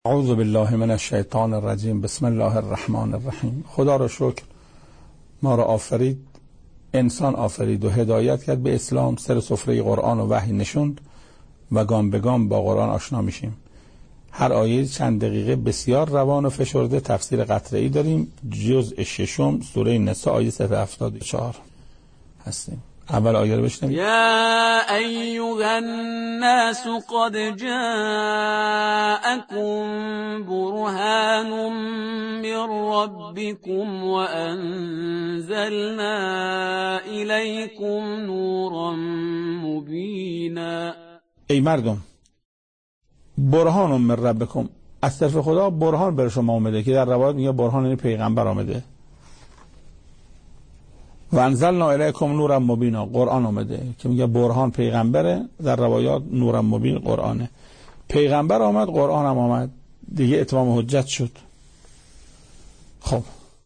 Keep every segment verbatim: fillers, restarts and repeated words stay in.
اعوذ بالله من الشیطان الرجیم. بسم الله الرحمن الرحیم. خدا را شکر ما را آفرید، انسان آفرید و هدایت کرد به اسلام، سر سفره قرآن و وحی نشوند و گام به گام با قرآن آشنا میشیم. هر آیه چند دقیقه بسیار روان و فشرده تفسیر قطعی داریم. جزء ششم سوره نساء آیه صد و هفتاد و چهار هستیم. اول آیه رو بشنوید. یا ایها الناس قد جاءكم برهان من ربكم وانزلنا الیکم نورا مبینا. ای مردم، برهان من ربکم، از طرف خدا برهان بر شما آمده، که در روایت میگه برهان یعنی پیغمبر آمده. و انزلنا الیکم نورا مبینا، قرآن آمده که میگه برهان پیغمبره، در روایات نورا مبین قرآنه. پیغمبر آمد، قرآن هم آمد، دیگه اتمام حجت شد. خب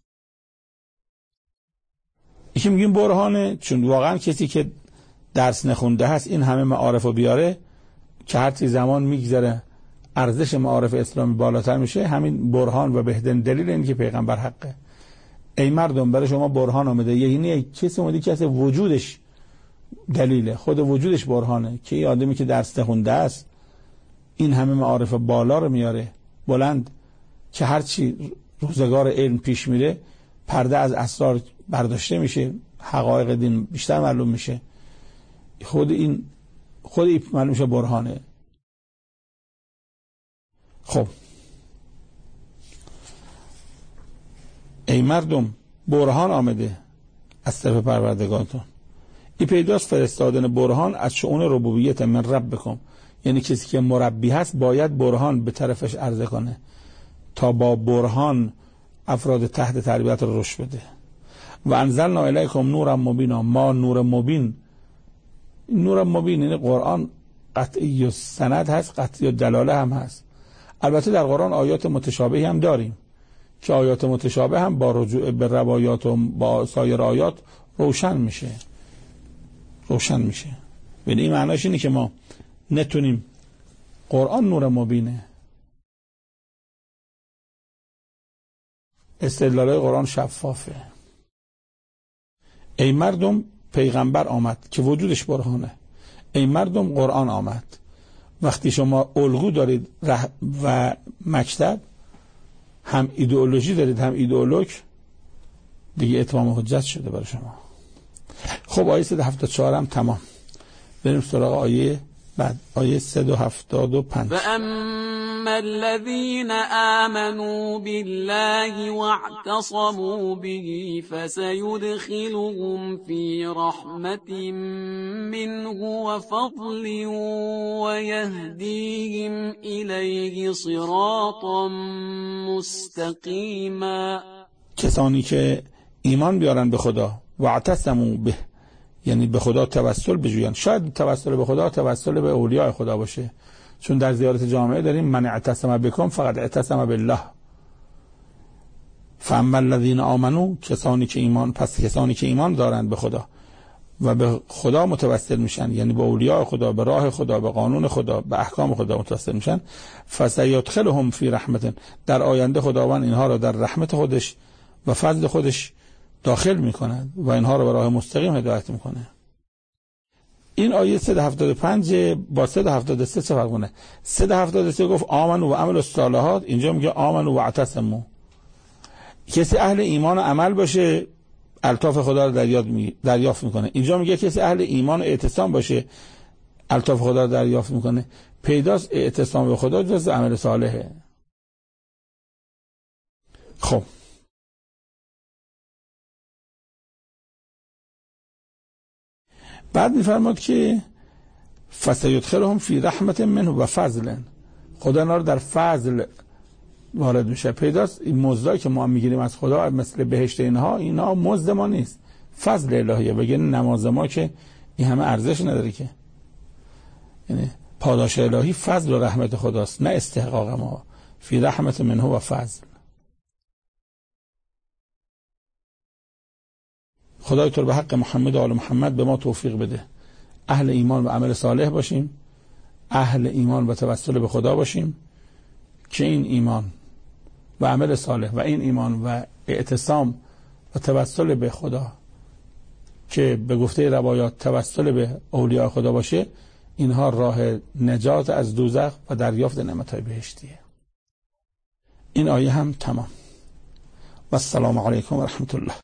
یکی میگیم برهانه چون واقعا کسی که درس نخونده هست این همه معارف رو بیاره که هرچی زمان میگذره ارزش معارف اسلامی بالاتر میشه. همین برهان و بهترین دلیل اینه که پیغمبر حقه. ای مردم، برای شما برهان آمده، یعنی کسی اومده که اصلا وجودش دلیله، خود وجودش برهانه، که این آدمی که درس نخونده است این همه معارف بالا رو میاره بلند، که هرچی روزگار علم پیش میره پرده از اسرار برداشته میشه، حقایق دین بیشتر معلوم میشه. خود این خود این معلوم میشه برهانه. خب ای مردم، برهان آمده از طرف پروردگارتون. این پیداست فرستادن برهان از شؤون ربوبیت من ربکم، یعنی کسی که مربی هست باید برهان به طرفش عرضه کنه تا با برهان افراد تحت تربیت رو رشد بده. و انزلنا الیکم نورا مبینا، ما نور مبین، نور مبین یعنی قرآن قطعی و سند هست، قطعی و دلاله هم هست. البته در قرآن آیات متشابهی هم داریم که آیات متشابه هم با رجوع به روایات و با سایر آیات روشن میشه روشن میشه یعنی این معناش اینه که ما نتونیم، قرآن نور مبینه، استدلالای قرآن شفافه. ای مردم، پیغمبر آمد که وجودش برهانه. ای مردم، قرآن آمد. وقتی شما الگو دارید و مکتب، هم ایدئولوژی دارید هم ایدئولوگ، دیگه اتمام حجت شده برای شما. خب آیه صد و هفتاد و چهار هم تمام. بریم سراغ آیه بعد، آیه صد و هفتاد و پنج. و اما الذین آمنوا بالله واعتصموا به فسيدخلهم في رحمت منه وفضل ويهديهم الیه صراطا مستقیما. کسانی که ایمان بیارن به خدا، واعتصموا به یعنی به خدا توسل بجوین. شاید توسل به خدا توسل به اولیاء خدا باشه، چون در زیارت جامعه داریم من اعتصم بکم فقط اعتصم بالله. فاما الذین آمنوا، کسانی که ایمان پس کسانی که ایمان دارند به خدا و به خدا متوسل میشن، یعنی به اولیاء خدا، به راه خدا، به قانون خدا، به احکام خدا متوسل میشن، فسیدخلهم فی رحمت، در آینده خداوند اینها را در رحمت خودش و فضل خودش داخل میکنند و اینها رو به راه مستقیم هدایت میکنه. این آیه صد و هفتاد و پنج با صد و هفتاد و سه چه فرق کنه؟ صد و هفتاد و سه گفت آمنوا و عملوا الصالحات، اینجا میگه آمنوا و اعتصموا. کسی اهل ایمان و عمل باشه الطاف خدا رو دریافت میکنه. اینجا میگه کسی اهل ایمان و اعتصام باشه الطاف خدا رو دریافت میکنه. پیداست اعتصام به خدا جز عمل صالحه. خب بعد میفرماد که فسیدخلهم فی رحمت منه و فضل، خدا اینا رو در فضل وارد میشه. پیداست این مزدی که ما میگیریم از خدا مثل بهشت اینها، اینا مزد ما نیست، فضل الهیه. بگن نماز ما که این همه ارزش نداره که، یعنی پاداش الهی فضل و رحمت خداست نه استحقاق ما. فی رحمت منه و فضل. خدای تو به حق محمد و آل محمد به ما توفیق بده، اهل ایمان و عمل صالح باشیم، اهل ایمان و توسل به خدا باشیم که این ایمان و عمل صالح و این ایمان و اعتصام و توسل به خدا که به گفته روایات توسل به اولیاء خدا باشه، اینها راه نجات از دوزخ و دریافت نعمت‌های بهشتیه. این آیه هم تمام. و السلام علیکم و رحمت الله.